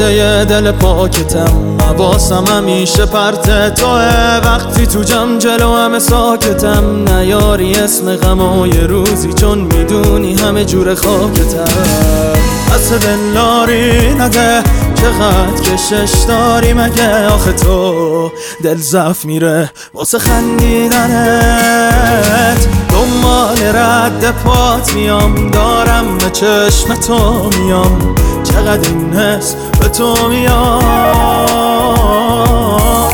گوشه دل پاکتم، حواسم همیشه پرت توه. وقتی تو جمع جلو همه ساکتم، نیاری اسم غم و یه روزی، چون میدونی همه جور خاکتم. پس دلداری نده، چقدر کشش داری مگه؟ آخه تو دل ضعف میره واسه خندیدنت. دنبال رد پات میام، دارم به چشم تو میام، چقدر این حس به تو میام.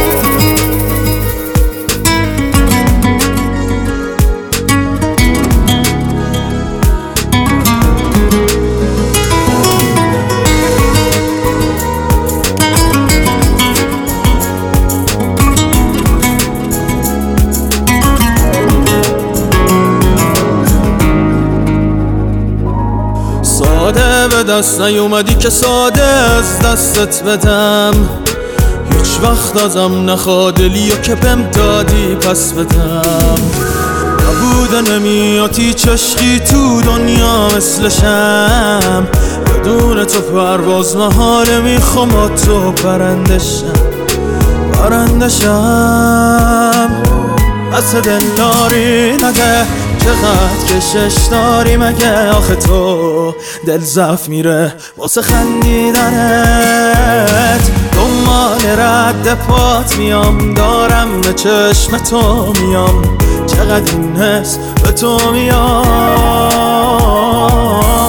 ساده به دست نیومدی که ساده از دستت بدم، هیچ وقت ازم نخوادلی و که بهم دادی پس بدم. نبوده نمیاد هیچ عشقی تو دنیا مثلشم، بدون تو پرواز محاله، میخوام تو پرندشم. پس دلداری نده، چقدر کشش داری مگه؟ آخه تو دل ضعف میره واسه خندیدنت. دنبال رد پات میام، دارم به چشم تو میام، چقدر این حس به تو میام.